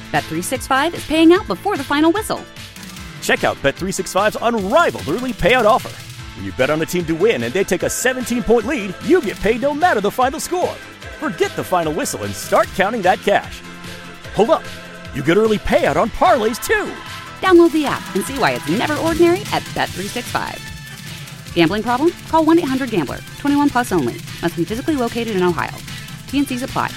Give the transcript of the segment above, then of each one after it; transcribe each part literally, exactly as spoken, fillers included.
Bet three sixty-five is paying out before the final whistle. Check out Bet three sixty-five's unrivaled early payout offer. When you bet on a team to win and they take a seventeen-point lead, you get paid no matter the final score. Forget the final whistle and start counting that cash. Hold up. You get early payout on parlays, too. Download the app and see why it's never ordinary at Bet three sixty-five. Gambling problem? Call one eight hundred gambler. twenty-one plus only. Must be physically located in Ohio. T N Cs apply.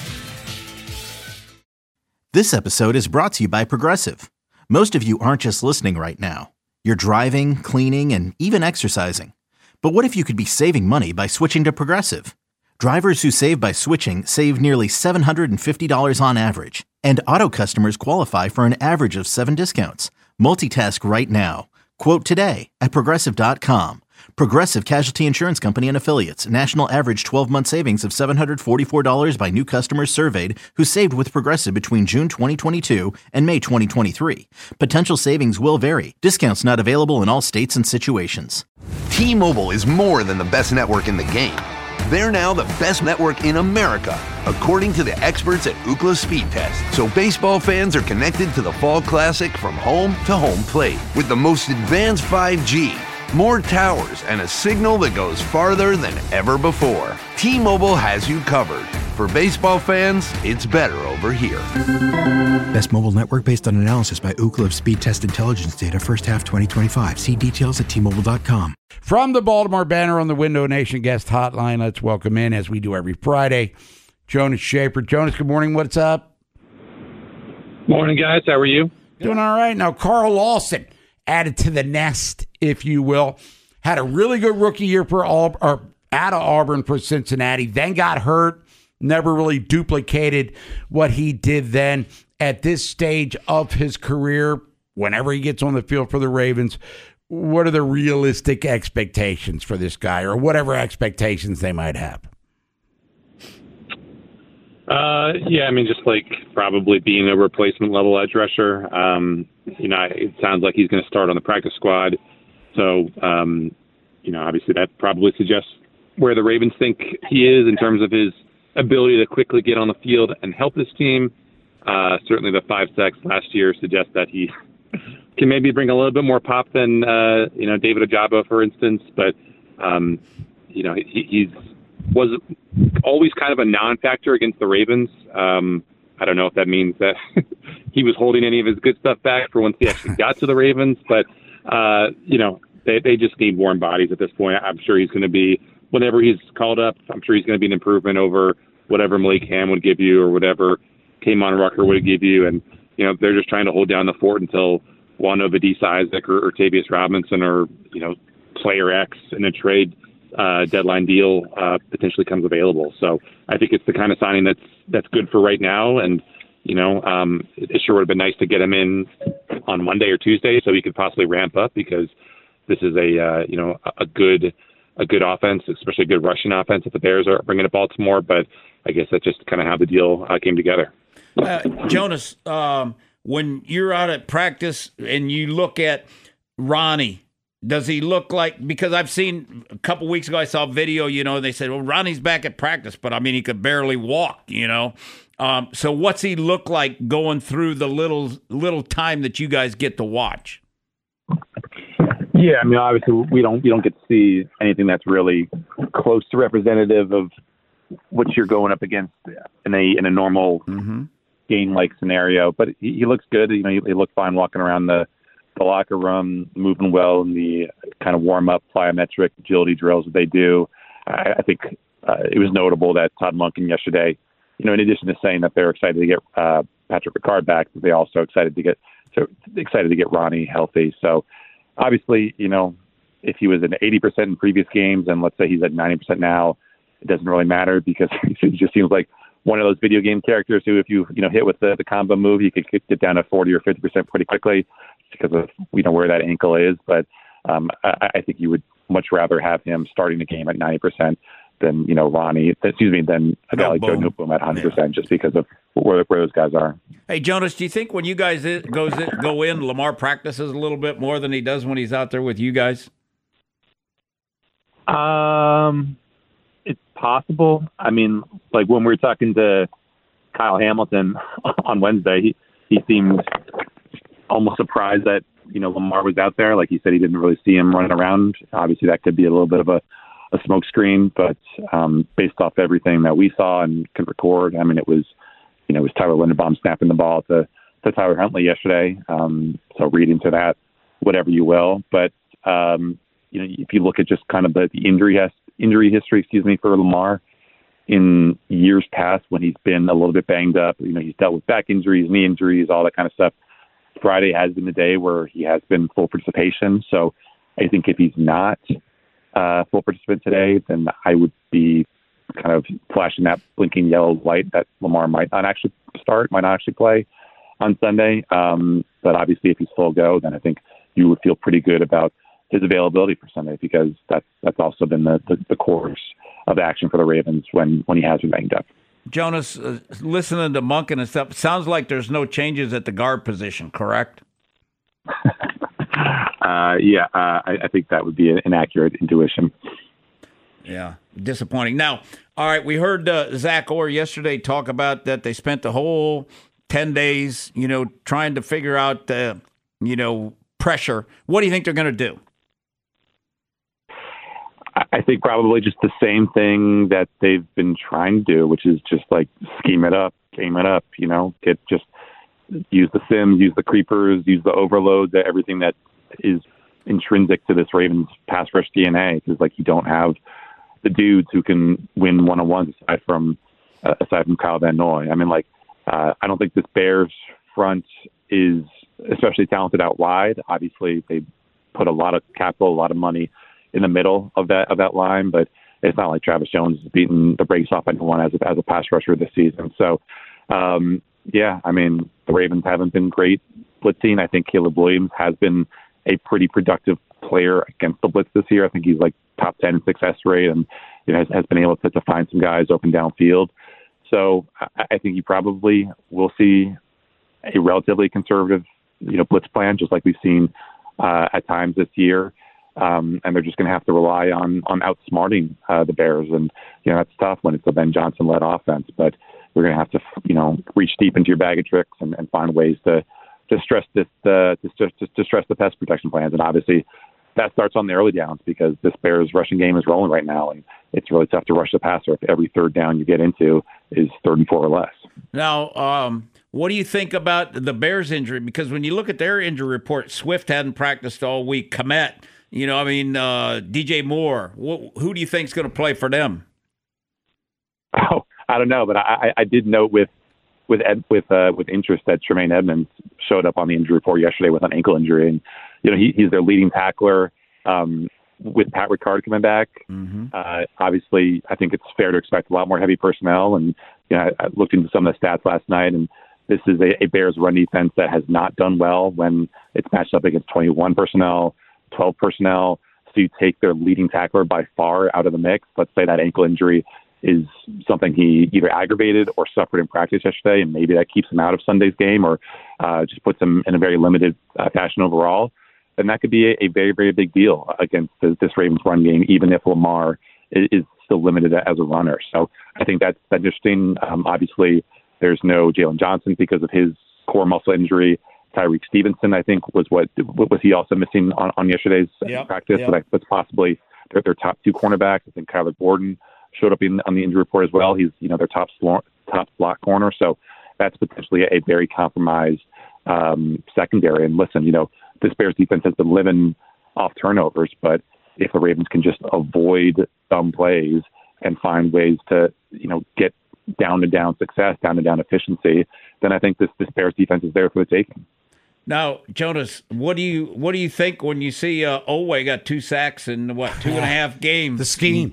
This episode is brought to you by Progressive. Most of you aren't just listening right now. You're driving, cleaning, and even exercising. But what if you could be saving money by switching to Progressive? Drivers who save by switching save nearly seven hundred fifty dollars on average. And auto customers qualify for an average of seven discounts. Multitask right now. Quote today at Progressive dot com. Progressive Casualty Insurance Company and Affiliates. National average twelve-month savings of seven hundred forty-four dollars by new customers surveyed who saved with Progressive between June twenty twenty-two and May twenty twenty-three. Potential savings will vary. Discounts not available in all states and situations. T-Mobile is more than the best network in the game. They're now the best network in America, according to the experts at Ookla Speed Test. So baseball fans are connected to the Fall Classic from home to home plate with the most advanced five G, more towers, and a signal that goes farther than ever before. T-Mobile has you covered. For baseball fans, it's better over here. Best mobile network based on analysis by Ookla of Speed Test Intelligence data first half twenty twenty-five. See details at T Mobile dot com. From the Baltimore Banner on the Window Nation guest hotline, let's welcome in, as we do every Friday, Jonas Shaffer. Jonas, good morning. What's up? Morning, guys. How are you? Doing all right. Now, Carl Lawson added to the nest, if you will. Had a really good rookie year for Aub- or out of Auburn for Cincinnati, then got hurt, never really duplicated what he did then. At this stage of his career, whenever he gets on the field for the Ravens, what are the realistic expectations for this guy, or whatever expectations they might have? Uh, yeah, I mean, just like probably being a replacement level edge rusher. Um, you know, it sounds like he's going to start on the practice squad. So, um, you know, obviously that probably suggests where the Ravens think he is in terms of his ability to quickly get on the field and help this team. Uh, certainly the five sacks last year suggest that he can maybe bring a little bit more pop than, uh, you know, David Ojabo, for instance. But, um, you know, he, he's was always kind of a non-factor against the Ravens. Um, I don't know if that means that he was holding any of his good stuff back for once he actually got to the Ravens. But, uh, you know, they, they just need warm bodies at this point. I'm sure he's going to be, whenever he's called up, I'm sure he's going to be an improvement over whatever Malik Ham would give you or whatever K'Mon Rucker would give you. And, you know, they're just trying to hold down the fort until Wano Badisa Isaac or, or Tavius Robinson or, you know, player X in a trade uh, deadline deal uh, potentially comes available. So I think it's the kind of signing that's that's good for right now. And, you know, um, it, it sure would have been nice to get him in on Monday or Tuesday so he could possibly ramp up, because this is a, uh, you know, a good a good offense, especially a good rushing offense that the Bears are bringing to Baltimore. But I guess that's just kind of how the deal uh, came together. Uh, Jonas, um, when you're out at practice and you look at Ronnie, does he look like, because I've seen a couple weeks ago, I saw a video, you know, they said, well, Ronnie's back at practice, but I mean, he could barely walk, you know. Um, so what's he look like going through the little little time that you guys get to watch? Yeah, I mean, obviously we don't we don't get to see anything that's really close to representative of what you're going up against in a in a normal mm-hmm. game-like scenario. But he, he looks good. You know, he, he looked fine walking around the, the locker room, moving well in the kind of warm-up plyometric agility drills that they do. I, I think uh, it was notable that Todd Monken yesterday, you know, in addition to saying that they're excited to get uh, Patrick Ricard back, they also excited to get so excited to get Ronnie healthy. So. Obviously, you know, if he was at eighty percent in previous games and let's say he's at ninety percent now, it doesn't really matter, because he just seems like one of those video game characters who, if you, you know, hit with the, the combo move, you could get down to forty or fifty percent pretty quickly because of, you know, where that ankle is. But um, I, I think you would much rather have him starting the game at ninety percent than, you know, Ronnie, excuse me, than a guy like Joe Newcomb at one hundred percent, yeah. Just because of where, where those guys are. Hey, Jonas, do you think when you guys goes in, go in, Lamar practices a little bit more than he does when he's out there with you guys? Um, it's possible. I mean, like when we were talking to Kyle Hamilton on Wednesday, he, he seemed almost surprised that, you know, Lamar was out there. Like he said, he didn't really see him running around. Obviously, that could be a little bit of a, a smoke screen, but um, based off everything that we saw and could record, I mean, it was, you know, it was Tyler Linderbaum snapping the ball to, to Tyler Huntley yesterday. Um, so read into that whatever you will. But, um, you know, if you look at just kind of the, the injury, has, injury history, excuse me, for Lamar in years past when he's been a little bit banged up, you know, he's dealt with back injuries, knee injuries, all that kind of stuff. Friday has been the day where he has been full participation. So I think if he's not uh, full participant today, then I would be kind of flashing that blinking yellow light that Lamar might not actually start, might not actually play on Sunday. Um, but obviously if he's full go, then I think you would feel pretty good about his availability for Sunday, because that's that's also been the, the, the course of action for the Ravens when, when he has been banged up. Jonas, uh, listening to Monken and stuff, sounds like there's no changes at the guard position, correct? uh, yeah, uh, I, I think that would be an inaccurate intuition. Yeah, disappointing. Now, all right, we heard uh, Zach Orr yesterday talk about that they spent the whole ten days, you know, trying to figure out, uh, you know, pressure. What do you think they're going to do? I think probably just the same thing that they've been trying to do, which is just like scheme it up, game it up, you know, get just use the sims, use the creepers, use the overloads, everything that is intrinsic to this Ravens pass rush D N A. Because like you don't have the dudes who can win one-on-ones aside from uh, aside from Kyle Van Noy. I mean, like uh, I don't think this Bears front is especially talented out wide. Obviously, they put a lot of capital, a lot of money in the middle of that of that line, but it's not like Travis Jones is beating the brakes off anyone as a, as a pass rusher this season. So, um, yeah, I mean, the Ravens haven't been great blitzing. I think Caleb Williams has been a pretty productive player against the blitz this year. I think he's like top ten in success rate, and you know has, has been able to, to find some guys open downfield. So I, I think you probably will see a relatively conservative, you know, blitz plan, just like we've seen uh, at times this year. Um, and they're just going to have to rely on on outsmarting uh, the Bears, and you know that's tough when it's a Ben Johnson-led offense. But we're going to have to, you know, reach deep into your bag of tricks and, and find ways to to stress this uh, to, to, to stress the pass protection plans. And obviously, that starts on the early downs, because this Bears rushing game is rolling right now, and it's really tough to rush the passer if every third down you get into is third and four or less. Now, um, what do you think about the Bears injury? Because when you look at their injury report, Swift hadn't practiced all week. Kmet. You know, I mean, uh, D J Moore, wh- who do you think is going to play for them? Oh, I don't know, but I, I did note with with Ed, with uh, with interest that Tremaine Edmonds showed up on the injury report yesterday with an ankle injury, and you know he, he's their leading tackler. Um, with Pat Ricard coming back, mm-hmm. uh, obviously, I think it's fair to expect a lot more heavy personnel. And you know, I, I looked into some of the stats last night, and this is a, a Bears run defense that has not done well when it's matched up against twenty-one personnel. twelve personnel, so you take their leading tackler by far out of the mix. Let's say that ankle injury is something he either aggravated or suffered in practice yesterday, and maybe that keeps him out of Sunday's game, or uh, just puts him in a very limited uh, fashion overall. And that could be a, a very, very big deal against the, this Ravens run game, even if Lamar is, is still limited as a runner. So I think that's, that's interesting. Um, obviously, there's no Jalen Johnson because of his core muscle injury. Tyreek Stevenson, I think, was what was he also missing on, on yesterday's yep, practice? Yep. So that's possibly their, their top two cornerbacks. I think Kyler Gordon showed up in on the injury report as well. He's you know their top slot, top slot corner. So that's potentially a very compromised um, secondary. And listen, you know this Bears defense has been living off turnovers, but if the Ravens can just avoid dumb plays and find ways to you know get down to down success, down to down efficiency, then I think this this Bears defense is there for the taking. Now, Jonas, what do you what do you think when you see uh, Oweh got two sacks in what two and a half games? The scheme.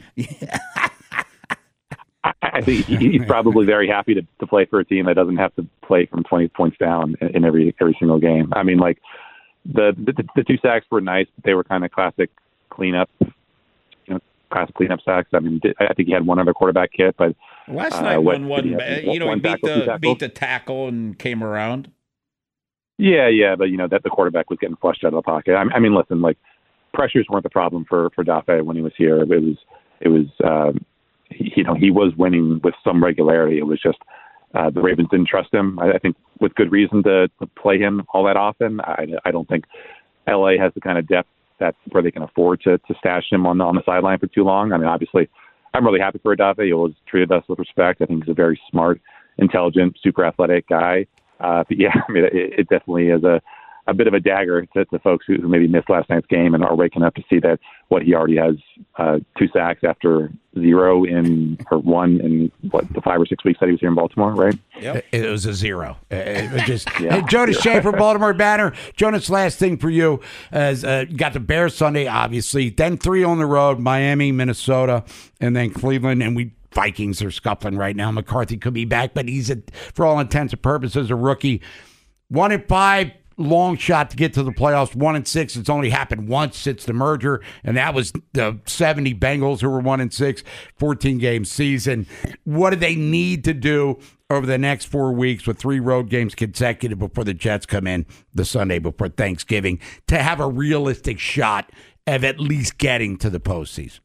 I, I think he's probably very happy to, to play for a team that doesn't have to play from twenty points down in, in every every single game. I mean, like the the, the two sacks were nice, but they were kind of classic cleanup, you know, classic cleanup sacks. I mean, I think he had one other quarterback hit, but last night uh, one wasn't bad. You know, he beat the beat the tackle and came around. Yeah, yeah, but you know that the quarterback was getting flushed out of the pocket. I, I mean, listen, like pressures weren't the problem for for Dafe when he was here. It was, it was, um, he, you know, he was winning with some regularity. It was just uh, the Ravens didn't trust him. I, I think with good reason to, to play him all that often. I, I don't think L A has the kind of depth that's where they can afford to, to stash him on the, on the sideline for too long. I mean, obviously, I'm really happy for Odafe. He always treated us with respect. I think he's a very smart, intelligent, super athletic guy. Uh, but yeah, I mean, it, it definitely is a, a bit of a dagger to, to folks who, who maybe missed last night's game and are waking up to see that what he already has uh, two sacks after zero in or one in what the five or six weeks that he was here in Baltimore, right? Yep. It, it was a zero. It was just yeah. Hey, Jonas Shaffer, Baltimore Banner. Jonas, last thing for you as uh, you got the Bears Sunday, obviously, then three on the road: Miami, Minnesota, and then Cleveland, and we. Vikings are scuffling right now. McCarthy could be back, but he's, a, for all intents and purposes, a rookie. One and five, long shot to get to the playoffs. One and six, it's only happened once since the merger, and that was the seventy Bengals who were one and six, fourteen-game season. What do they need to do over the next four weeks with three road games consecutive before the Jets come in the Sunday before Thanksgiving to have a realistic shot of at least getting to the postseason?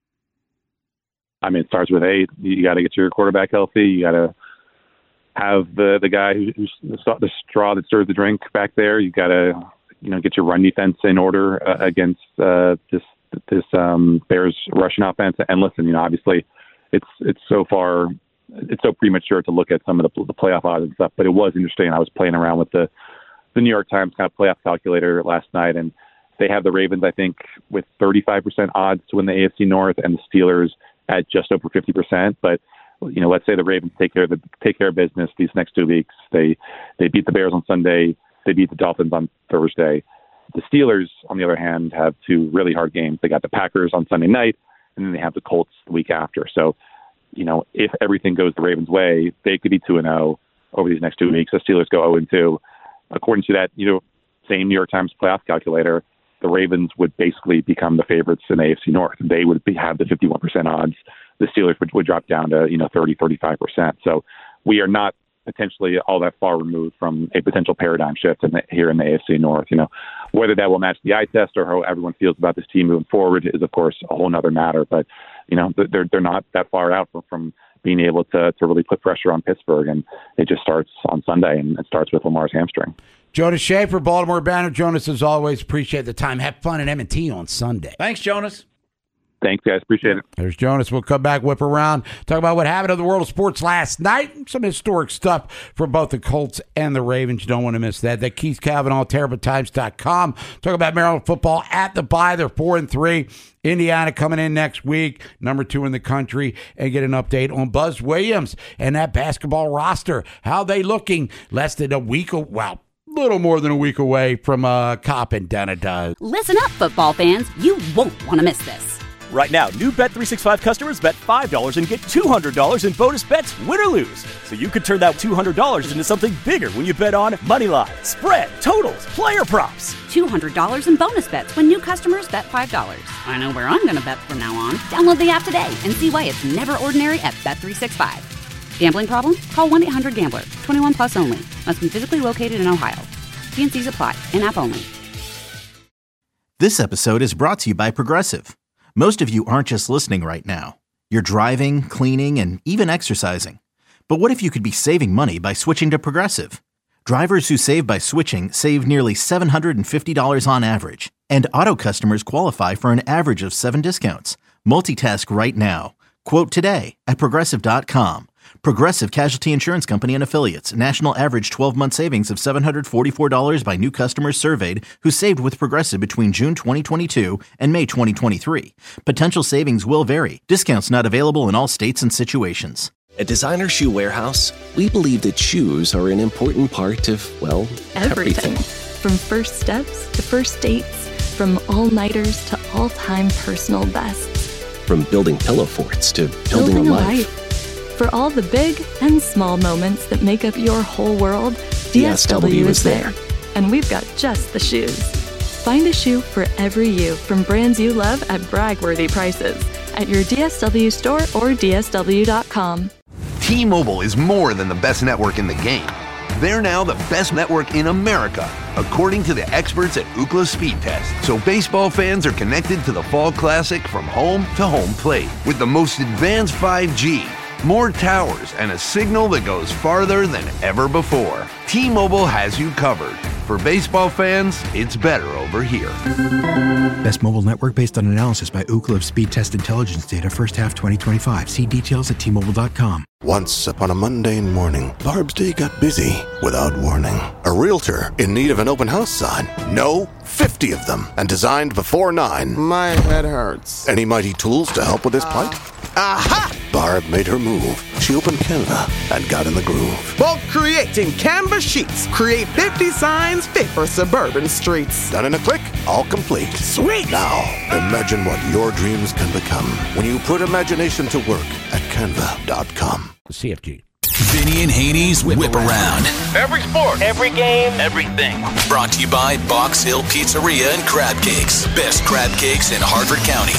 I mean, it starts with eight. You got to get your quarterback healthy. You got to have the the guy who, who's the straw that stirs the drink back there. You got to, you know, get your run defense in order uh, against uh, this this um, Bears rushing offense. And listen, you know, obviously, it's it's so far, it's so premature to look at some of the, the playoff odds and stuff. But it was interesting. I was playing around with the the New York Times kind of playoff calculator last night, and they have the Ravens, I think, with thirty-five percent odds to win the A F C North, and the Steelers at just over fifty percent. But, you know, let's say the Ravens take care of the, take care of business these next two weeks. They they beat the Bears on Sunday. They beat the Dolphins on Thursday. The Steelers, on the other hand, have two really hard games. They got the Packers on Sunday night, and then they have the Colts the week after. So, you know, if everything goes the Ravens' way, they could be two and oh over these next two weeks. The Steelers go oh and two. According to that, you know, same New York Times playoff calculator, the Ravens would basically become the favorites in the A F C North. They would be, have the fifty-one percent odds. The Steelers would, would drop down to, you know, thirty, thirty-five percent. So we are not potentially all that far removed from a potential paradigm shift in the, here in the A F C North. You know, whether that will match the eye test or how everyone feels about this team moving forward is, of course, a whole other matter. But, you know, they're they're not that far out from, from being able to, to really put pressure on Pittsburgh. And it just starts on Sunday, and it starts with Lamar's hamstring. Jonas Shaffer, Baltimore Banner. Jonas, as always, appreciate the time. Have fun at M and T on Sunday. Thanks, Jonas. Thanks, guys. Appreciate it. There's Jonas. We'll come back, whip around, talk about what happened in the world of sports last night. Some historic stuff for both the Colts and the Ravens. You don't want to miss that. That Keith Cavanaugh, Terrapin Times dot com. Talk about Maryland football at the bye. They're four and three. Indiana coming in next week, number two in the country, and get an update on Buzz Williams and that basketball roster. How they looking? Less than a week. Of, wow. Little more than a week away from uh, Cop and Donna. Listen up, football fans. You won't want to miss this. Right now, new Bet three sixty-five customers bet five dollars and get two hundred dollars in bonus bets, win or lose. So you could turn that two hundred dollars into something bigger when you bet on money line, spread, totals, player props. two hundred dollars in bonus bets when new customers bet five dollars. I know where I'm going to bet from now on. Download the app today and see why it's never ordinary at Bet three sixty-five. Gambling problem? Call one eight hundred gambler. twenty-one plus only. Must be physically located in Ohio. T and C's apply. In-app only. This episode is brought to you by Progressive. Most of you aren't just listening right now. You're driving, cleaning, and even exercising. But what if you could be saving money by switching to Progressive? Drivers who save by switching save nearly seven hundred fifty dollars on average. And auto customers qualify for an average of seven discounts. Multitask right now. Quote today at Progressive dot com. Progressive Casualty Insurance Company and Affiliates. National average twelve-month savings of seven hundred forty-four dollars by new customers surveyed who saved with Progressive between June twenty twenty-two and May twenty twenty-three. Potential savings will vary. Discounts not available in all states and situations. At Designer Shoe Warehouse, we believe that shoes are an important part of, well, everything. everything. From first steps to first dates, from all-nighters to all-time personal bests. From building pillow forts to building, building a, a life. life. For all the big and small moments that make up your whole world, D S W is there. And we've got just the shoes. Find a shoe for every you from brands you love at brag-worthy prices at your D S W store or D S W dot com. T-Mobile is more than the best network in the game. They're now the best network in America, according to the experts at Ookla Speed Test. So baseball fans are connected to the Fall Classic from home to home plate with the most advanced five G, more towers, and a signal that goes farther than ever before. T-Mobile has you covered. For baseball fans, it's better over here. Best mobile network based on analysis by Ookla of speed test intelligence data first half twenty twenty-five. See details at T Mobile dot com. Once upon a mundane morning, Barb's day got busy without warning. A realtor in need of an open house sign. No, fifty of them, and designed before nine. My head hurts. Any mighty tools to help with this plight? Aha! Barb made her move. She opened Canva and got in the groove. Bulk creating Canva sheets. Create fifty signs fit for suburban streets. Done in a click, all complete. Sweet! Now, imagine what your dreams can become when you put imagination to work at canva dot com. C F G. Vinny and Haney's Whip, Whip Around. Every sport, every game, everything. Brought to you by Box Hill Pizzeria and Crab Cakes. Best crab cakes in Harford County.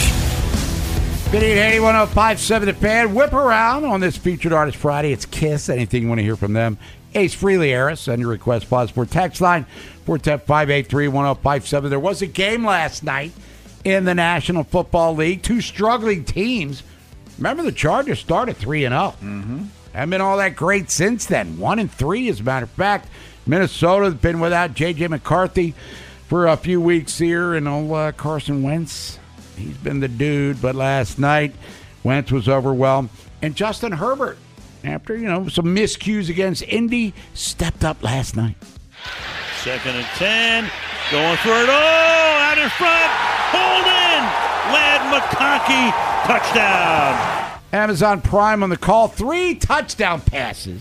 Vinny and Haney, one oh five point seven The Fan. Whip Around on this Featured Artist Friday. It's Kiss. Anything you want to hear from them, Ace Frehley Harris. Send your request. Pause for text line four one zero, five eight three, one oh five seven. There was a game last night in the National Football League. Two struggling teams. Remember, the Chargers started three and oh. Mm-hmm. Haven't been all that great since then. one and three, as a matter of fact. Minnesota's been without J J McCarthy for a few weeks here, and old uh, Carson Wentz, he's been the dude. But last night, Wentz was overwhelmed. And Justin Herbert, after, you know, some miscues against Indy, stepped up last night. Second and ten. Going for it all. Out in front. Hold in. Ladd McConkey. Touchdown. Amazon Prime on the call. Three touchdown passes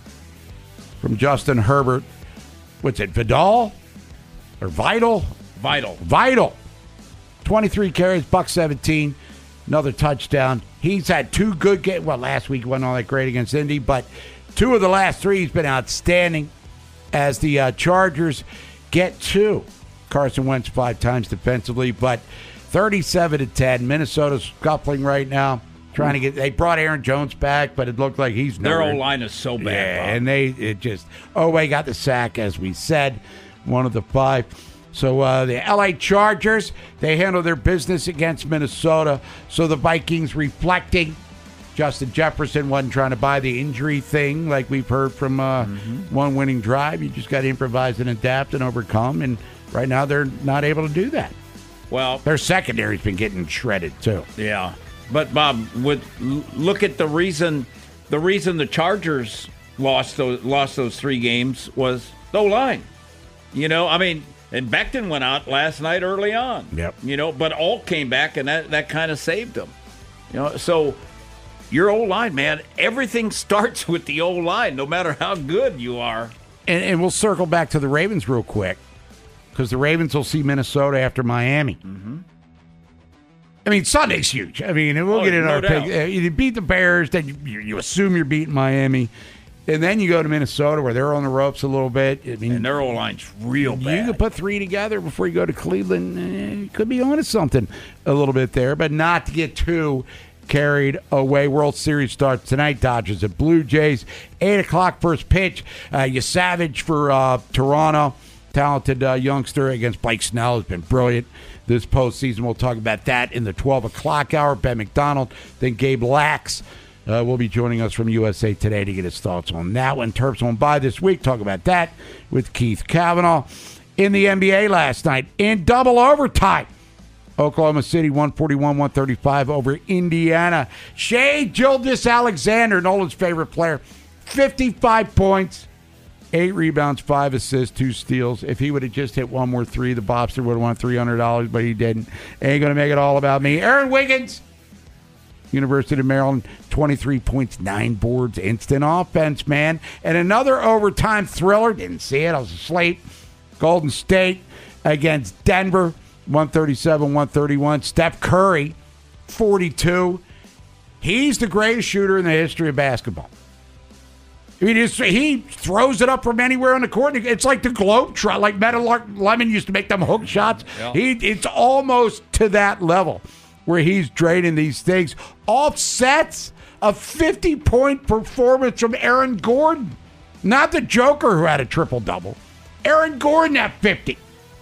from Justin Herbert. What's it, Vidal? Or Vital? Vital. Vital. twenty-three carries, buck seventeen. Another touchdown. He's had two good games. Well, last week wasn't all that great against Indy, but two of the last three he's been outstanding as the uh, Chargers get two. Carson Wentz five times defensively, but thirty-seven to ten. Minnesota's scuffling right now. Trying to get, they brought Aaron Jones back, but it looked like he's their nowhere. old line is so bad. Yeah, Bob. and they it just Oweh got the sack, as we said, one of the five. So uh, the L A Chargers, they handle their business against Minnesota. So the Vikings reflecting. Justin Jefferson wasn't trying to buy the injury thing like we've heard from uh, mm-hmm. one winning drive. You just got to improvise and adapt and overcome. And right now they're not able to do that. Well, their secondary's been getting shredded too. Yeah. But, Bob, would look at the reason the reason the Chargers lost those lost those three games was the O-line. You know, I mean, and Becton went out last night early on. Yep. You know, but Alt came back, and that, that kind of saved them. You know, so your O-line, man, everything starts with the O-line, no matter how good you are. And, and we'll circle back to the Ravens real quick, because the Ravens will see Minnesota after Miami. Mm-hmm. I mean, Sunday's huge. I mean, we'll oh, get in no our doubt. pick. Uh, you beat the Bears, then you, you assume you're beating Miami, and then you go to Minnesota where they're on the ropes a little bit. I mean, and their O-line's real bad. You can put three together before you go to Cleveland. Eh, you could be onto something a little bit there, but not to get too carried away. World Series starts tonight. Dodgers at Blue Jays. eight o'clock first pitch. Uh, you Savage for uh, Toronto. Talented uh, youngster against Blake Snell has been brilliant this postseason. We'll talk about that in the twelve o'clock hour. Ben McDonald, then Gabe Lax uh, will be joining us from U S A Today to get his thoughts on that one. Terps on bye this week. Talk about that with Keith Kavanaugh. In the N B A last night, in double overtime, Oklahoma City one forty-one one thirty-five over Indiana. Shai Gilgeous-Alexander, Nolan's favorite player, fifty-five points. Eight rebounds, five assists, two steals. If he would have just hit one more three, the Bobster would have won three hundred dollars, but he didn't. Ain't going to make it all about me. Aaron Wiggins, University of Maryland, twenty-three points, nine boards, instant offense, man. And another overtime thriller. Didn't see it. I was asleep. Golden State against Denver, one thirty-seven one thirty-one. Steph Curry, forty-two. He's the greatest shooter in the history of basketball. I mean, it's, he throws it up from anywhere on the court. It's like the globe trot, like Meta Lemon used to make them hook shots. Yeah. He, it's almost to that level where he's draining these things. Offsets a fifty-point performance from Aaron Gordon. Not the Joker who had a triple-double. Aaron Gordon at fifty.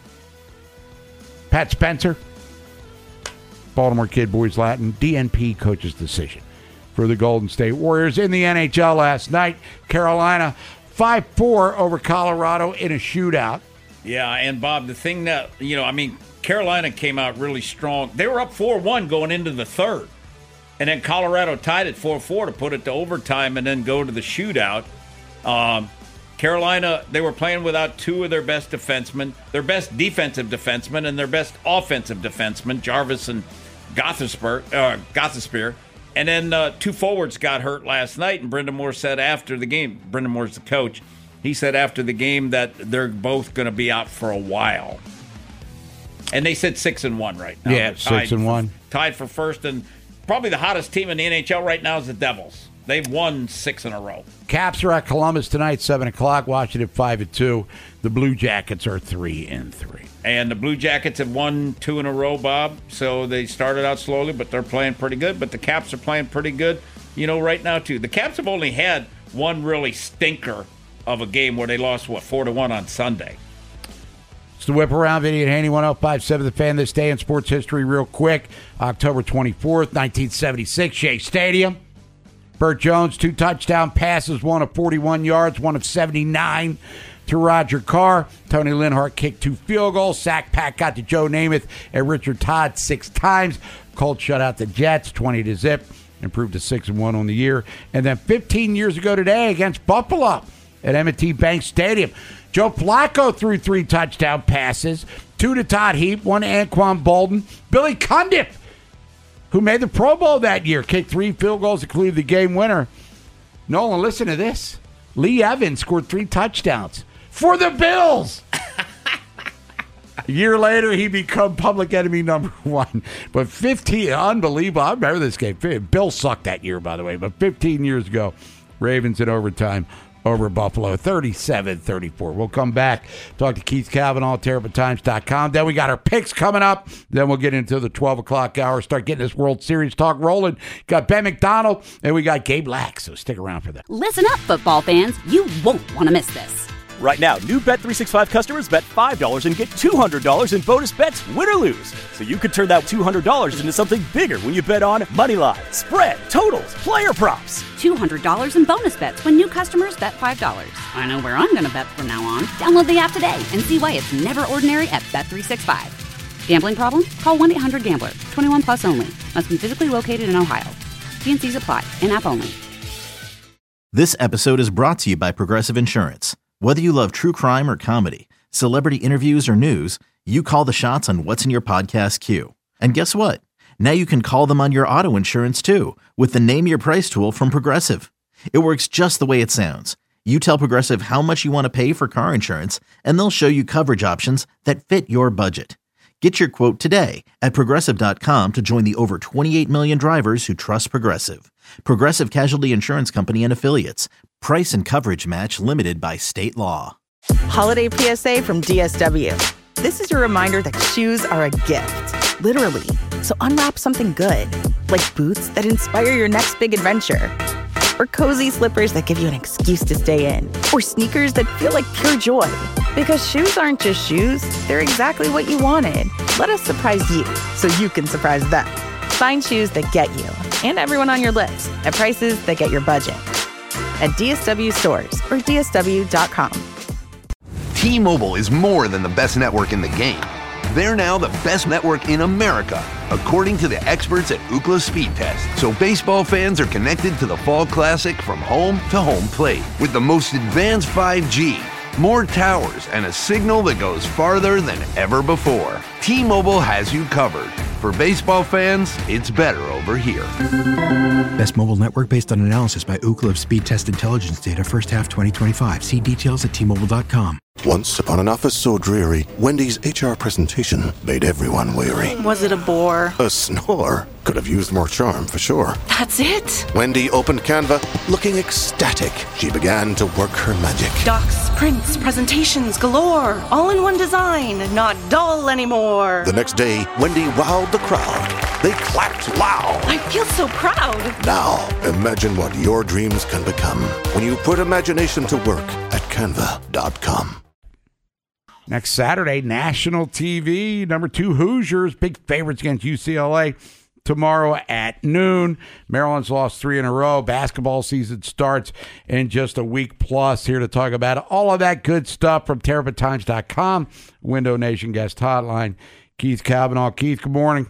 Pat Spencer, Baltimore Kid, Boys Latin, D N P coach's decision. for the Golden State Warriors. In the N H L last night, Carolina five four over Colorado in a shootout. Yeah, and Bob, the thing that, you know, I mean, Carolina came out really strong. They were up four one going into the third. And then Colorado tied it four four to put it to overtime and then go to the shootout. Um, Carolina, they were playing without two of their best defensemen, their best defensive defensemen, and their best offensive defensemen, Jarvis and Gostisbehere. Uh, Gostisbehere. And then uh, two forwards got hurt last night, and Brendan Moore said after the game, Brendan Moore's the coach, he said after the game that they're both going to be out for a while. And they said six and one right now. Yeah, six and one. Tied for first, and probably the hottest team in the N H L right now is the Devils. They've won six in a row. Caps are at Columbus tonight, seven o'clock. Washington five and two. The Blue Jackets are three and three. And the Blue Jackets have won two in a row, Bob. So they started out slowly, but they're playing pretty good. But the Caps are playing pretty good, you know, right now too. The Caps have only had one really stinker of a game where they lost what four to one on Sunday. It's the Whip Around. Vinny and Haney, one oh five point seven The Fan. This day in sports history, real quick. October twenty-fourth, nineteen seventy-six, Shea Stadium. Burt Jones, two touchdown passes, one of forty-one yards, one of seventy-nine to Roger Carr. Tony Linhart kicked two field goals. Sack Pack got to Joe Namath and Richard Todd six times. Colts shut out the Jets, twenty to zip. Improved to six and one on the year. And then fifteen years ago today against Buffalo at M and T Bank Stadium, Joe Flacco threw three touchdown passes, two to Todd Heap, one to Anquan Bolden. Billy Cundiff, who made the Pro Bowl that year, kicked three field goals to clear the game winner. Nolan, listen to this. Lee Evans scored three touchdowns for the Bills. A year later, he became public enemy number one. But fifteen, unbelievable. I remember this game. Bill sucked that year, by the way. But fifteen years ago, Ravens in overtime over Buffalo, thirty-seven thirty-four. We'll come back, talk to Keith Cavanaugh, Terrapin Times dot com. Then we got our picks coming up. Then we'll get into the twelve o'clock hour, start getting this World Series talk rolling. Got Ben McDonald, and we got Gabe Lack, so stick around for that. Listen up, football fans. You won't want to miss this. Right now, new Bet three sixty-five customers bet five dollars and get two hundred dollars in bonus bets, win or lose. So you could turn that two hundred dollars into something bigger when you bet on money line, spread, totals, player props. two hundred dollars in bonus bets when new customers bet five dollars. I know where I'm going to bet from now on. Download the app today and see why it's never ordinary at Bet three sixty-five. Gambling problem? Call one eight hundred gambler. twenty-one plus only. Must be physically located in Ohio. T and C's apply. In-app only. This episode is brought to you by Progressive Insurance. Whether you love true crime or comedy, celebrity interviews or news, you call the shots on what's in your podcast queue. And guess what? Now you can call them on your auto insurance too with the Name Your Price tool from Progressive. It works just the way it sounds. You tell Progressive how much you want to pay for car insurance, and they'll show you coverage options that fit your budget. Get your quote today at Progressive dot com to join the over twenty-eight million drivers who trust Progressive. Progressive Casualty Insurance Company and Affiliates. Price and coverage match limited by state law. Holiday P S A from D S W. This is your reminder that shoes are a gift, literally. So unwrap something good, like boots that inspire your next big adventure, or cozy slippers that give you an excuse to stay in, or sneakers that feel like pure joy. Because shoes aren't just shoes, they're exactly what you wanted. Let us surprise you so you can surprise them. Find shoes that get you and everyone on your list at prices that get your budget. At D S W stores or D S W dot com. T-Mobile is more than the best network in the game. They're now the best network in America, according to the experts at Ookla Speed Test. So baseball fans are connected to the Fall Classic from home to home plate with the most advanced five G, more towers, and a signal that goes farther than ever before. T-Mobile has you covered. For baseball fans, it's better over here. Best mobile network based on analysis by Ookla of Speed Test Intelligence data first half twenty twenty-five. See details at T Mobile dot com. Once upon an office so dreary, Wendy's H R presentation made everyone weary. Was it a bore? A snore. Could have used more charm for sure. That's it? Wendy opened Canva, looking ecstatic. She began to work her magic. Docs, prints, presentations galore. All in one design, not dull anymore. The next day, Wendy wowed the crowd. They clapped loud. I feel so proud. Now, imagine what your dreams can become when you put imagination to work at Canva dot com. Next Saturday, national T V, number two Hoosiers, big favorites against U C L A. tomorrow at noon. Maryland's lost three in a row. Basketball season starts in just a week plus. Here to talk about all of that good stuff from Terrapin Times dot com, Window Nation guest hotline, Keith Cavanaugh. Keith, good morning.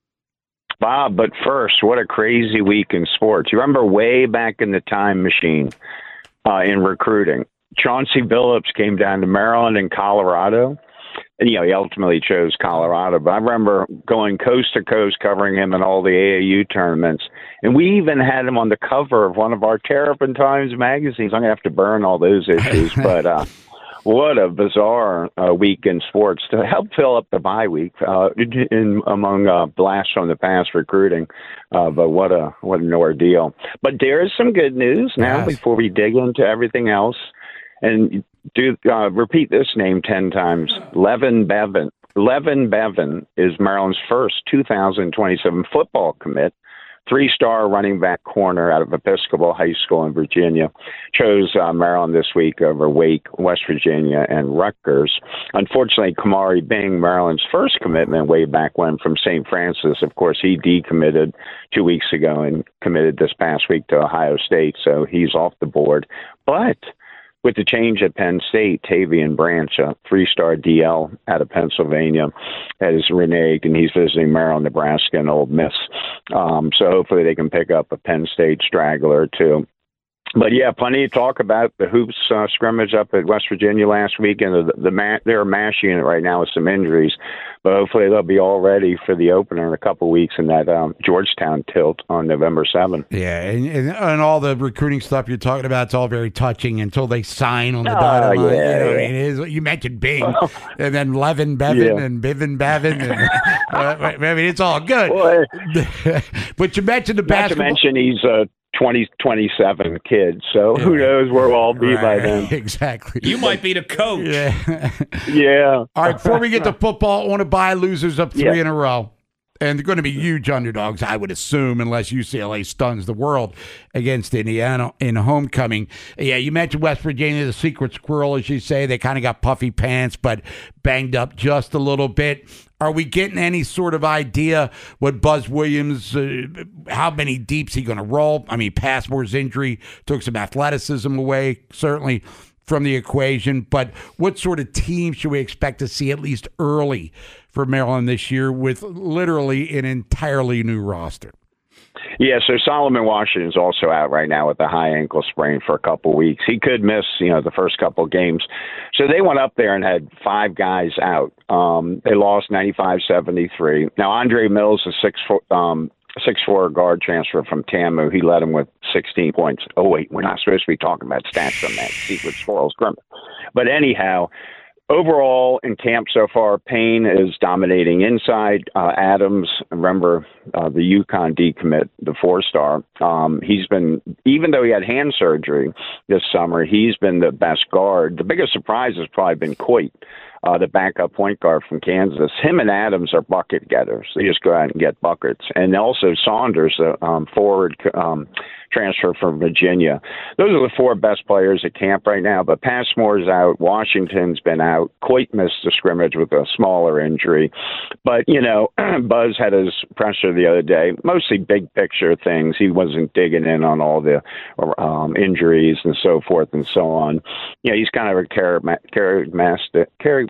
Bob, but first, what a crazy week in sports. You remember way back in the time machine uh, in recruiting, Chauncey Billups came down to Maryland and Colorado. And, you know, he ultimately chose Colorado. But I remember going coast to coast covering him in all the A A U tournaments. And we even had him on the cover of one of our Terrapin Times magazines. I'm going to have to burn all those issues. But uh, what a bizarre uh, week in sports to help fill up the bye week uh, in, among uh, blasts from the past recruiting. Uh, but what a what an ordeal. But there is some good news now yes. before we dig into everything else. And do uh, repeat this name ten times. Levin Bevin. Levin Bevin is Maryland's first two thousand twenty-seven football commit. Three-star running back corner out of Episcopal High School in Virginia. Chose uh, Maryland this week over Wake, West Virginia, and Rutgers. Unfortunately, Kamari Bing, Maryland's first commitment way back when from Saint Francis, of course, he decommitted two weeks ago and committed this past week to Ohio State, so he's off the board. But with the change at Penn State, Tavian Branch, a three-star D L out of Pennsylvania, has reneged, and he's visiting Maryland, Nebraska, and Ole Miss. Um, so hopefully they can pick up a Penn State straggler or two. But, yeah, plenty to talk about. The hoops uh, scrimmage up at West Virginia last week, and the, the ma- they're a MASH unit right now with some injuries. But hopefully they'll be all ready for the opener in a couple of weeks in that um, Georgetown tilt on November seventh. Yeah, and, and, and all the recruiting stuff you're talking about, it's all very touching until they sign on the oh, dotted line. Yeah, you know, yeah. it is, you mentioned Bing, and then Levin Bevin, yeah. and Bivin Bevin. And, uh, I mean, it's all good. Boy. But you mentioned the Not basketball. to mention he's a twenty twenty-seven kid, so who knows where we'll all be right, by then. Exactly. You might be the coach. Yeah. yeah. All right, before we get to football, I want to buy losers up three yeah. in a row. And they're going to be huge underdogs, I would assume, unless U C L A stuns the world against Indiana in homecoming. Yeah, you mentioned West Virginia, the secret squirrel, as you say. They kind of got puffy pants, but banged up just a little bit. Are we getting any sort of idea what Buzz Williams, uh, how many deeps he going to roll? I mean, Passmore's injury took some athleticism away, certainly, from the equation. But what sort of team should we expect to see at least early for Maryland this year with literally an entirely new roster? Yeah, so Solomon Washington's also out right now with a high ankle sprain for a couple weeks. He could miss, you know, the first couple games. So they went up there and had five guys out. Um, they lost ninety-five seventy-three. Now, Andre Mills, a six foot, um, six four guard transfer from TAMU, he led him with sixteen points. Oh, wait, we're not supposed to be talking about stats from that secret squirrel scrimmage. But anyhow, overall, in camp so far, Payne is dominating inside. Uh, Adams, remember uh, the UConn decommit, the four-star. Um, he's been, even though he had hand surgery this summer, he's been the best guard. The biggest surprise has probably been Coit, uh, the backup point guard from Kansas. Him and Adams are bucket getters. They just go out and get buckets. And also Saunders, the um, forward um, transfer from Virginia. Those are the four best players at camp right now, but Passmore's out. Washington's been out. Coit missed the scrimmage with a smaller injury. But, you know, Buzz had his presser the other day, mostly big picture things. He wasn't digging in on all the um, injuries and so forth and so on. You know, he's kind of a charismatic,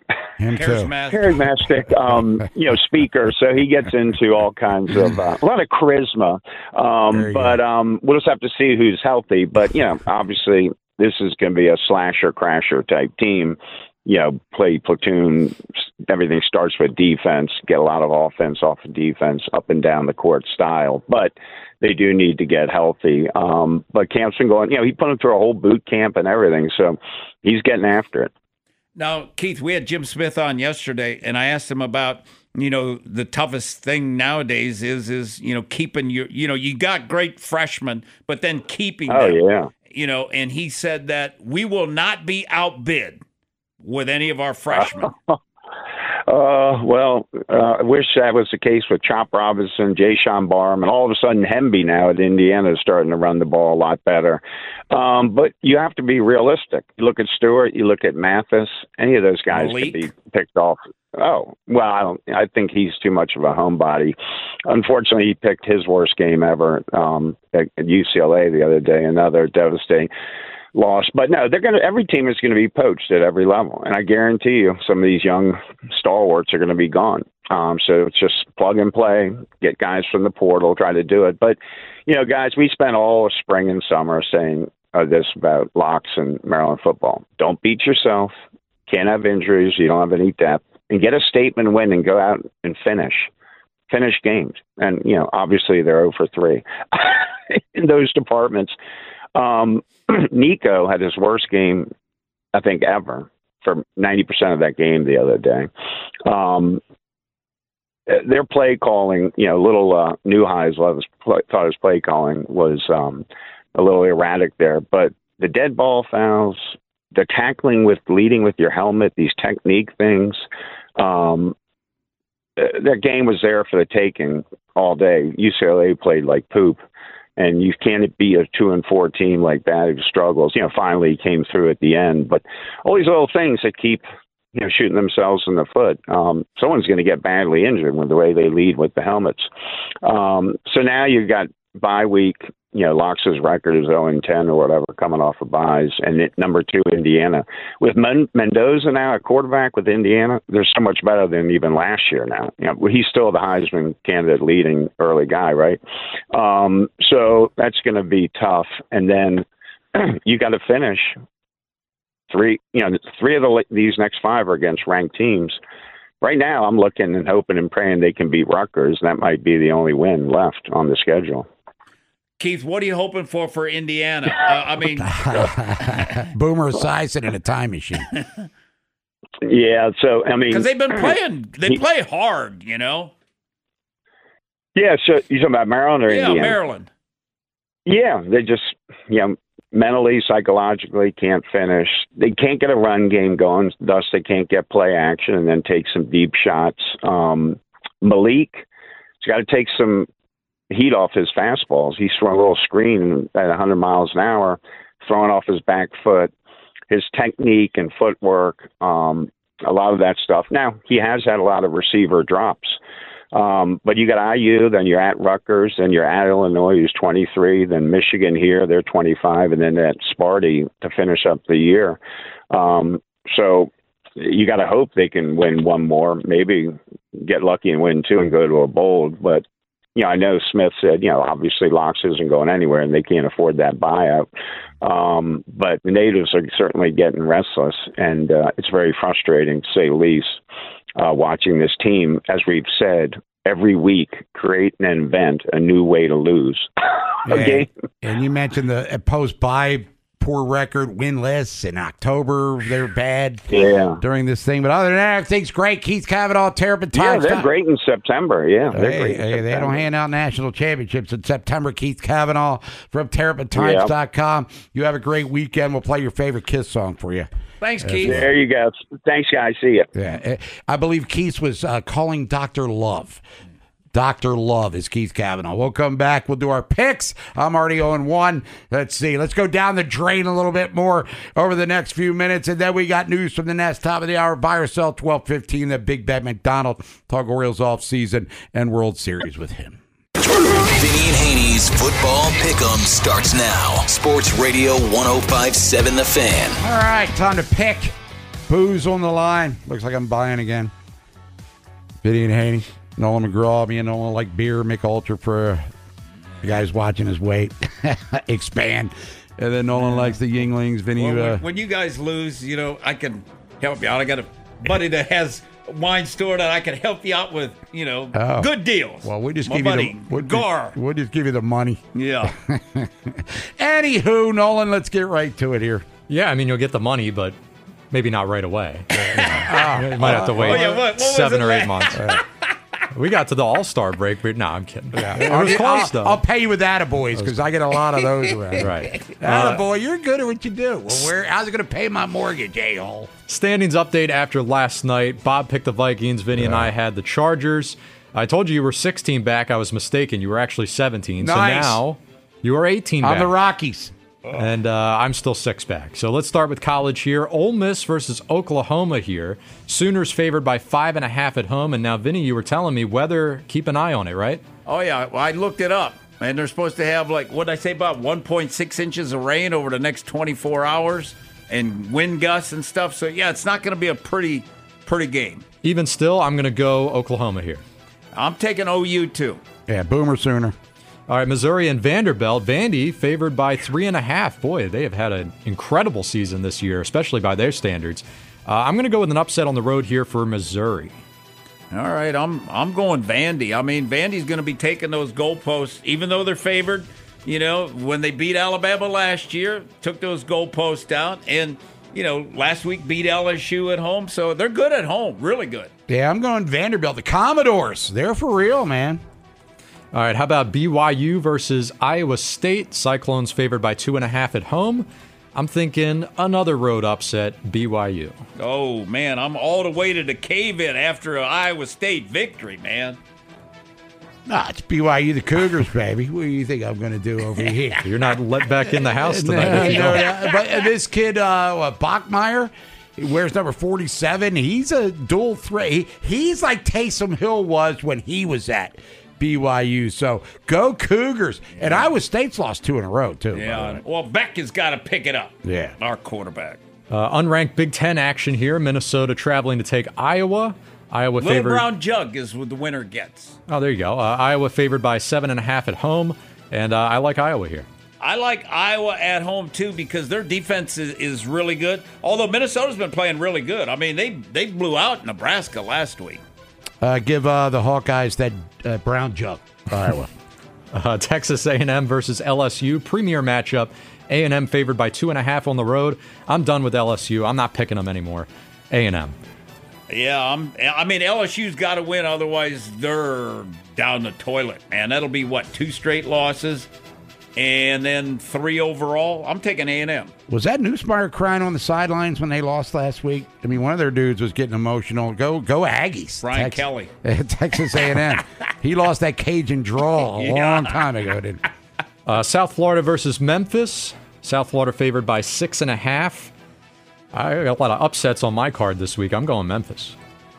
charismatic, um, you know, speaker. So he gets into all kinds of, uh, a lot of charisma. Um, but um, we'll just have to see who's healthy. But, you know, obviously this is going to be a slasher crasher type team. You know, play platoon, everything starts with defense, get a lot of offense off of defense, up and down the court style. But they do need to get healthy. Um, but camp's been going, you know, he put him through a whole boot camp and everything. So he's getting after it. Now, Keith, we had Jim Smith on yesterday, and I asked him about, you know, the toughest thing nowadays is, is you know, keeping your, you know, you got great freshmen, but then keeping oh, them. yeah. You know, and he said that we will not be outbid with any of our freshmen. Uh, well, uh, I wish that was the case with Chop Robinson, Jay Sean Barham, and all of a sudden Hemby now at Indiana is starting to run the ball a lot better. Um, but you have to be realistic. You look at Stewart, you look at Mathis, any of those guys Malik. could be picked off. Oh, well, I don't. I think he's too much of a homebody. Unfortunately, he picked his worst game ever um, at, at U C L A the other day, another devastating loss. But no, they're going to. Every team is going to be poached at every level, and I guarantee you, some of these young stalwarts are going to be gone. Um, so it's just plug and play, get guys from the portal, try to do it. But you know, guys, we spent all spring and summer saying uh, this about Locks and Maryland football. Don't beat yourself. Can't have injuries. You don't have any depth. And get a statement win and go out and finish. Finish games. And, you know, obviously they're zero for three in those departments. Um, Nico had his worst game, I think, ever for ninety percent of that game the other day. Um, their play calling, you know, little uh, Neuheis thought his play calling was um, a little erratic there. But the dead ball fouls, the tackling with leading with your helmet, these technique things, um, their game was there for the taking all day. U C L A played like poop, and you can't be a two and four team like that who struggles. You know, finally he came through at the end, but all these little things that keep, you know, shooting themselves in the foot. Um, someone's going to get badly injured with the way they lead with the helmets. Um, so now you've got bye week. You know, Locks' record is zero and ten or whatever, coming off of buys. And it, number two, Indiana. With Men- Mendoza now at quarterback with Indiana, they're so much better than even last year now. You know, he's still the Heisman candidate leading early guy, right? Um, so that's going to be tough. And then you got to finish three, you know, three of the, these next five are against ranked teams. Right now, I'm looking and hoping and praying they can beat Rutgers. That might be the only win left on the schedule. Keith, what are you hoping for for Indiana? Uh, I mean, Boomer Esiason in a time machine. Yeah, so I mean, because they've been playing, they he, play hard, you know. Yeah, so you talking about Maryland or yeah, Indiana? Yeah, Maryland. Yeah, they just, you know, mentally, psychologically can't finish. They can't get a run game going, thus they can't get play action and then take some deep shots. Um, Malik, he's got to take some heat off his fastballs. He's throwing a little screen at one hundred miles an hour, throwing off his back foot. His technique and footwork, um, a lot of that stuff. Now, he has had a lot of receiver drops. Um, but you got I U, then you're at Rutgers, then you're at Illinois, who's twenty-three, then Michigan here, they're twenty-five, and then at Sparty to finish up the year. Um, so you got to hope they can win one more, maybe get lucky and win two and go to a bowl. But you know, I know Smith said, you know, obviously Locks isn't going anywhere and they can't afford that buyout. Um, but the natives are certainly getting restless, and uh, it's very frustrating, to say the least, uh, watching this team, as we've said, every week create and invent a new way to lose. Okay. And, and you mentioned the post-bye poor record, winless in October. They're bad yeah. during this thing. But other than that, everything's great. Keith Cavanaugh, Terrapin Times. Yeah, they're great in September. Yeah, they're hey, great. Hey, they don't hand out national championships in September. Keith Cavanaugh from Terrapin Times dot com. Yeah. You have a great weekend. We'll play your favorite Kiss song for you. Thanks, Keith. There you go. Thanks, guys. See you. Yeah, I believe Keith was uh, calling Doctor Love. Doctor Love is Keith Cavanaugh. We'll come back. We'll do our picks. I'm already oh and one. Let's see. Let's go down the drain a little bit more over the next few minutes. And then we got news from the Nest, top of the hour. Buy or sell, twelve fifteen. The Big Bet McDonald. Talk Orioles offseason and World Series with him. Vinny and Haney's Football Pick'em starts now. Sports Radio one oh five point seven The Fan. All right, time to pick. Booze on the line. Looks like I'm buying again. Vinny and Haney. Nolan McGraw, me and Nolan like beer, Mick Ultra for the guys watching his weight expand. And then Nolan likes the Yinglings. Vinny, well, when, uh, when you guys lose, you know, I can help you out. I got a buddy that has a wine store that I can help you out with, you know, oh. good deals. Well, we just My give buddy, you the we'll Gar. Just, we'll just give you the money. Yeah. Anywho, Nolan, let's get right to it here. Yeah, I mean, you'll get the money, but maybe not right away. You, know, oh, you might have to wait oh, yeah, what, what seven or like? eight months. We got to the All-Star break, but no, I'm kidding. Yeah. It was close, I'll, though. I'll pay you with attaboys because I get a lot of those around. Right. Attaboy, you're good at what you do. Well, where? How's it going to pay my mortgage, a-hole? Standings update after last night. Bob picked the Vikings. Vinny yeah. and I had the Chargers. I told you you were sixteen back. I was mistaken. You were actually seventeen. Nice. So now you are eighteen back. On the Rockies. And uh, I'm still six back. So let's start with college here. Ole Miss versus Oklahoma here. Sooners favored by five and a half at home. And now, Vinny, you were telling me weather, keep an eye on it, right? Oh, yeah. Well, I looked it up. And they're supposed to have, like, what did I say, about one point six inches of rain over the next twenty-four hours and wind gusts and stuff. So, yeah, it's not going to be a pretty, pretty game. Even still, I'm going to go Oklahoma here. I'm taking O U, too. Yeah, Boomer Sooner. All right, Missouri and Vanderbilt. Vandy favored by three and a half. Boy, they have had an incredible season this year, especially by their standards. Uh, I'm going to go with an upset on the road here for Missouri. All right, I'm I'm going Vandy. I mean, Vandy's going to be taking those goalposts, even though they're favored. You know, when they beat Alabama last year, took those goalposts down, and you know, last week beat L S U at home, so they're good at home, really good. Yeah, I'm going Vanderbilt. The Commodores, they're for real, man. All right, how about B Y U versus Iowa State? Cyclones favored by two and a half at home. I'm thinking another road upset, B Y U. Oh, man, I'm all the way to the cave-in after an Iowa State victory, man. Nah, it's B Y U, the Cougars, baby. What do you think I'm going to do over here? You're not let back in the house tonight. no, no, no, but this kid, uh, what, Bachmeier, he wears number forty-seven. He's a dual threat. He, he's like Taysom Hill was when he was at B Y U. So go Cougars. And Iowa State's lost two in a row, too. Yeah. Well, Beck has got to pick it up. Yeah. Our quarterback. Uh, unranked Big Ten action here. Minnesota traveling to take Iowa. Iowa Little favored. Brown Jug is what the winner gets. Oh, there you go. Uh, Iowa favored by seven and a half at home. And uh, I like Iowa here. I like Iowa at home, too, because their defense is, is really good. Although Minnesota's been playing really good. I mean, they, they blew out Nebraska last week. Uh, give uh, the Hawkeyes that uh, brown jug, Iowa. uh, Texas A and M versus L S U, premier matchup. A and M favored by two and a half on the road. I'm done with L S U. I'm not picking them anymore. A and M. Yeah, I'm, I mean, L S U's got to win, otherwise they're down the toilet, man. That'll be, what, two straight losses and then three overall? I'm taking A and M. Was that Newsmeyer crying on the sidelines when they lost last week? I mean, one of their dudes was getting emotional. Go go Aggies. Brian Tex- Kelly. Texas A and M. He lost that Cajun drawl a Yeah. long time ago, didn't he? Uh, South Florida versus Memphis. South Florida favored by six and a half. I got a lot of upsets on my card this week. I'm going Memphis.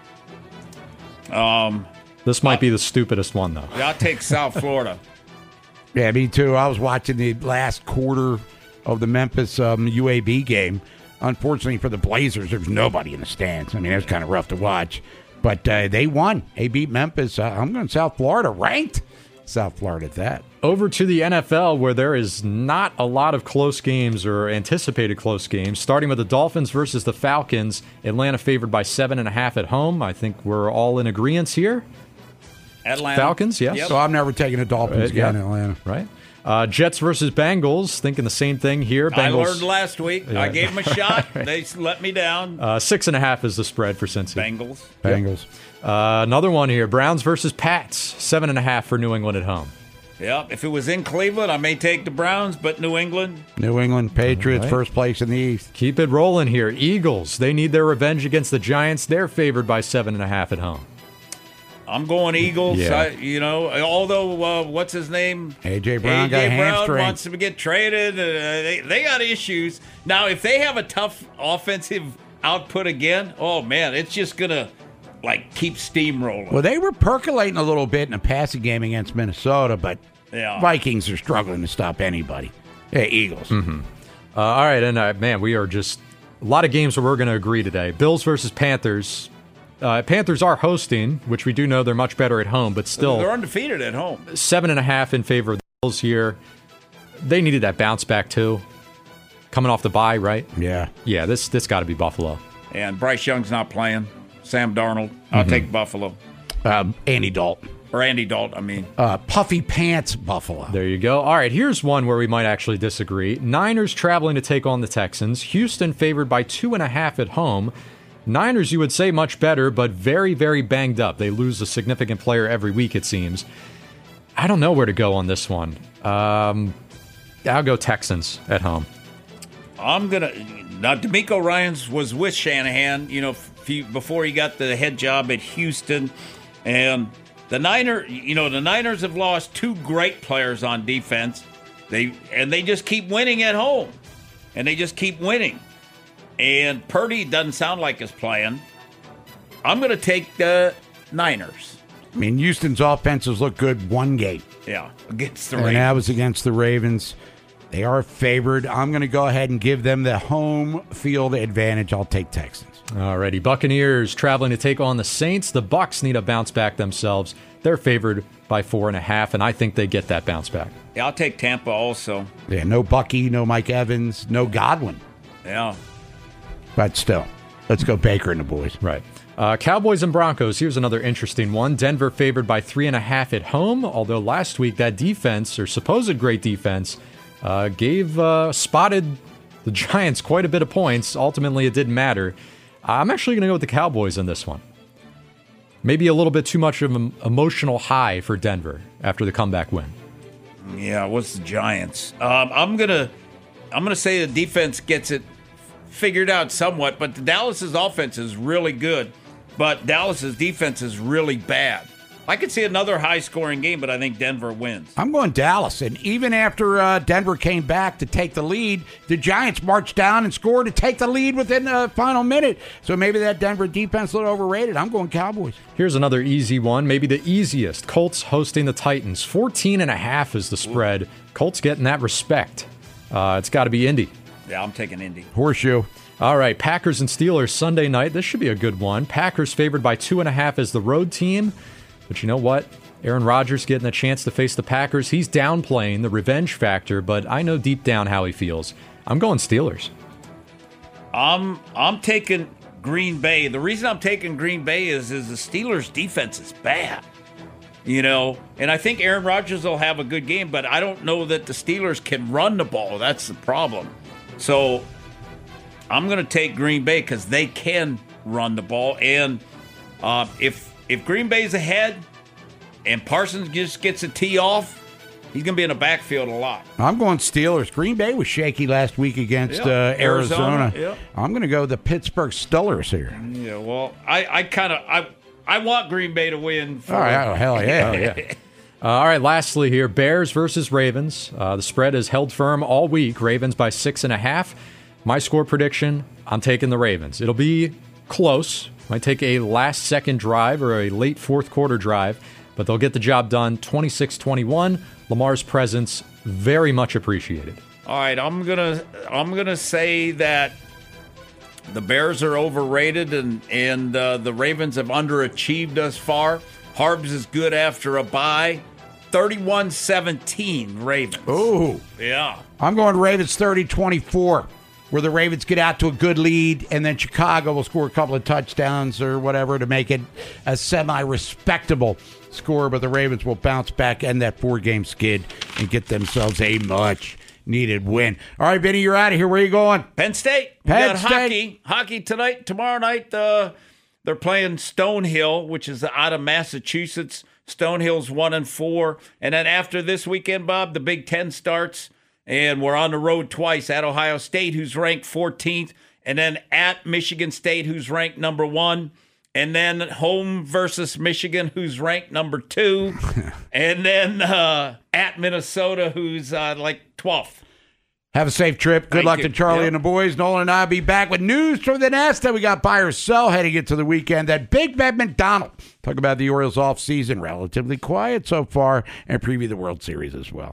Um, This might be the stupidest one, though. Yeah, I'll take South Florida. Yeah, me too. I was watching the last quarter of the Memphis um, U A B game. Unfortunately for the Blazers, there was nobody in the stands. I mean, it was kind of rough to watch. But uh, they won. They beat Memphis. Uh, I'm going South Florida, ranked South Florida at that. Over to the N F L, where there is not a lot of close games or anticipated close games. Starting with the Dolphins versus the Falcons. Atlanta favored by seven and a half at home. I think we're all in agreement here. Atlanta. Falcons, yes. Yep. So I'm never taking the Dolphins Uh, again yeah. in Atlanta. Right. Uh, Jets versus Bengals. Thinking the same thing here. Bengals, I learned last week. Yeah. I gave them a shot. They let me down. Uh, six and a half is the spread for Cincy. Bengals. Bengals. Uh, another one here. Browns versus Pats. Seven and a half for New England at home. Yeah, if it was in Cleveland, I may take the Browns, but New England. New England Patriots, All right. first place in the East. Keep it rolling here. Eagles. They need their revenge against the Giants. They're favored by seven and a half at home. I'm going Eagles. Yeah. I, you know, although uh, what's his name? A J Brown got a A J Brown hamstring. wants to get traded. Uh, they they got issues now. If they have a tough offensive output again, oh man, it's just gonna like keep steamrolling. Well, they were percolating a little bit in a passing game against Minnesota, but Yeah. Vikings are struggling to stop anybody. Hey, Eagles. Mm-hmm. Uh, all right, and uh, man, we are just a lot of games where we're going to agree today. Bills versus Panthers. Uh, Panthers are hosting, which we do know they're much better at home, but still They're undefeated at home. seven and a half in favor of the Bills here. They needed that bounce back too, coming off the bye, right? Yeah, yeah. This this got to be Buffalo. And Bryce Young's not playing. Sam Darnold. I'll Mm-hmm. take Buffalo. Um, Andy Dalton. Or Andy Dalton, I mean. Uh, puffy pants Buffalo. There you go. All right, here's one where we might actually disagree. Niners traveling to take on the Texans. Houston favored by two and a half at home. Niners, you would say much better, but very, very banged up. They lose a significant player every week, it seems. I don't know where to go on this one. Um, I'll go Texans at home. I'm going to... Now, DeMeco Ryans was with Shanahan, you know, f- before he got the head job at Houston. And the Niners, you know, the Niners have lost two great players on defense. They and they just keep winning at home. And they just keep winning. And Purdy doesn't sound like he's playing. I'm going to take the Niners. I mean, Houston's offenses look good one game. Yeah, against the and Ravens. And that was against the Ravens. They are favored. I'm going to go ahead and give them the home field advantage. I'll take Texans. Alrighty, Buccaneers traveling to take on the Saints. The Bucs need a bounce back themselves. They're favored by four and a half, and I think they get that bounce back. Yeah, I'll take Tampa also. Yeah, no Bucky, no Mike Evans, no Godwin. Yeah. But still, let's go Baker and the boys. Right. Uh, Cowboys and Broncos. Here's another interesting one. Denver favored by three and a half at home, although last week that defense, or supposed great defense, uh, gave uh, spotted the Giants quite a bit of points. Ultimately, it didn't matter. I'm actually going to go with the Cowboys in this one. Maybe a little bit too much of an emotional high for Denver after the comeback win. Yeah, what's the Giants? Um, I'm gonna, I'm gonna say the defense gets it figured out somewhat, but the Dallas's offense is really good, but Dallas's defense is really bad. I could see another high-scoring game, but I think Denver wins. I'm going Dallas, and even after uh, Denver came back to take the lead, the Giants marched down and scored to take the lead within the final minute. So maybe that Denver defense a little overrated. I'm going Cowboys. Here's another easy one, maybe the easiest. Colts hosting the Titans. fourteen and a half is the spread. Ooh. Colts getting that respect. Uh, it's got to be Indy. Yeah, I'm taking Indy. Horseshoe. All right, Packers and Steelers Sunday night. This should be a good one. Packers favored by two and a half as the road team. But you know what? Aaron Rodgers getting a chance to face the Packers. He's downplaying the revenge factor, but I know deep down how he feels. I'm going Steelers. I'm I'm taking Green Bay. The reason I'm taking Green Bay is, is the Steelers' defense is bad. You know, and I think Aaron Rodgers will have a good game, but I don't know that the Steelers can run the ball. That's the problem. So I'm going to take Green Bay because they can run the ball. And uh, if if Green Bay's ahead and Parsons just gets a tee off, he's going to be in the backfield a lot. I'm going Steelers. Green Bay was shaky last week against yeah. uh, Arizona. Arizona yeah. I'm going to go the Pittsburgh Steelers here. Yeah, well, I, I kind of I I want Green Bay to win. For, all right, oh, hell yeah. oh, yeah. Uh, all right, lastly here, Bears versus Ravens. Uh, the spread is held firm all week. Ravens by six and a half. My score prediction, I'm taking the Ravens. It'll be close. Might take a last-second drive or a late fourth-quarter drive, but they'll get the job done. twenty-six twenty-one. Lamar's presence very much appreciated. All right, I'm gonna I'm gonna say that the Bears are overrated and and uh, the Ravens have underachieved thus far. Harbs is good after a bye. thirty-one seventeen Ravens. Oh. Yeah. I'm going Ravens thirty twenty-four, where the Ravens get out to a good lead, and then Chicago will score a couple of touchdowns or whatever to make it a semi-respectable score, but the Ravens will bounce back, end that four-game skid, and get themselves a much-needed win. All right, Benny, you're out of here. Where are you going? Penn State. Penn we got State. hockey. Hockey tonight. Tomorrow night, uh, they're playing Stonehill, which is out of Massachusetts. Stonehill's one and four. And then after this weekend, Bob, the Big Ten starts, and we're on the road twice at Ohio State, who's ranked fourteenth, and then at Michigan State, who's ranked number one, and then home versus Michigan, who's ranked number two, and then uh, at Minnesota, who's uh, like twelfth. Have a safe trip. Good Thank luck you. to Charlie Yep. and the boys. Nolan and I will be back with news from the nest that we got buy or sell heading into the weekend. That Big Ben McDonald. Talk about the Orioles offseason. Relatively quiet so far, and preview the World Series as well.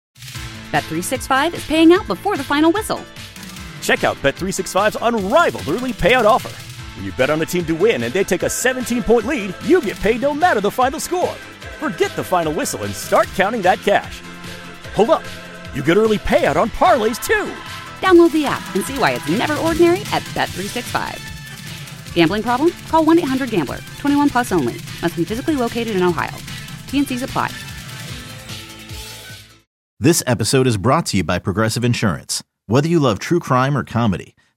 Bet three sixty-five is paying out before the final whistle. Check out Bet three sixty-five's unrivaled early payout offer. When you bet on a team to win and they take a seventeen-point lead, you get paid no matter the final score. Forget the final whistle and start counting that cash. Hold up. You get early payout on parlays, too. Download the app and see why it's never ordinary at Bet three sixty-five. Gambling problem? Call one eight hundred gambler. twenty-one plus only. Must be physically located in Ohio. T and C's apply. This episode is brought to you by Progressive Insurance. Whether you love true crime or comedy,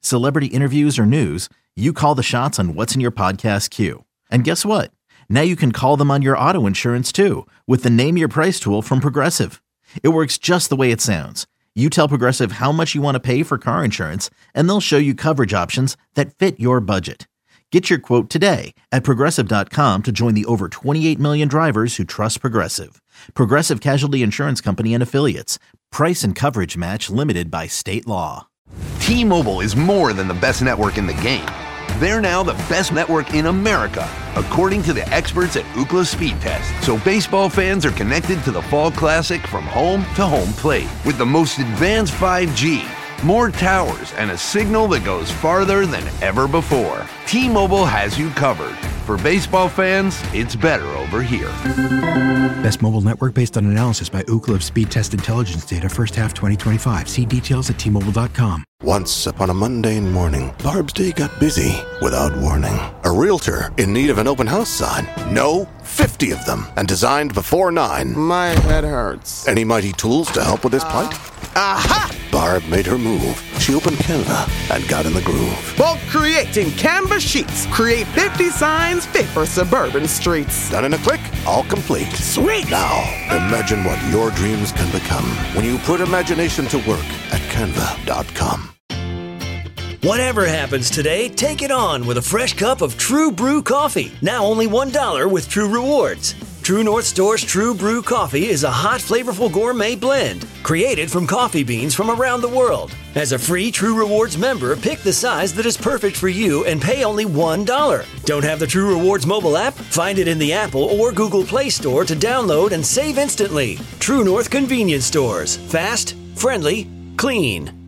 Celebrity interviews or news, you call the shots on what's in your podcast queue. And guess what? Now you can call them on your auto insurance too with the Name Your Price tool from Progressive. It works just the way it sounds. You tell Progressive how much you want to pay for car insurance, and they'll show you coverage options that fit your budget. Get your quote today at Progressive dot com to join the over twenty-eight million drivers who trust Progressive. Progressive Casualty Insurance Company and Affiliates. Price and coverage match limited by state law. T-Mobile is more than the best network in the game. They're now the best network in America, according to the experts at Ookla Speed Test. So baseball fans are connected to the Fall Classic from home to home plate with the most advanced five G, more towers, and a signal that goes farther than ever before. T-Mobile has you covered. For baseball fans, it's better over here. Best mobile network based on analysis by Ookla of Speed Test Intelligence data first half twenty twenty-five. See details at T Mobile dot com. Once upon a mundane morning, Barb's day got busy without warning. A realtor in need of an open house sign. No, fifty of them, and designed before nine. My head hurts. Any mighty tools to help with this plight? Aha! Barb made her move. She opened Canva and got in the groove. Bulk creating Canva sheets. Create fifty signs fit for suburban streets. Done in a click, all complete. Sweet! Now, imagine what your dreams can become when you put imagination to work at Canva dot com. Whatever happens today, take it on with a fresh cup of True Brew coffee. Now only one dollar with True Rewards. True North Store's True Brew coffee is a hot, flavorful gourmet blend created from coffee beans from around the world. As a free True Rewards member, pick the size that is perfect for you and pay only one dollar. Don't have the True Rewards mobile app? Find it in the Apple or Google Play Store to download and save instantly. True North Convenience Stores. Fast, friendly, clean.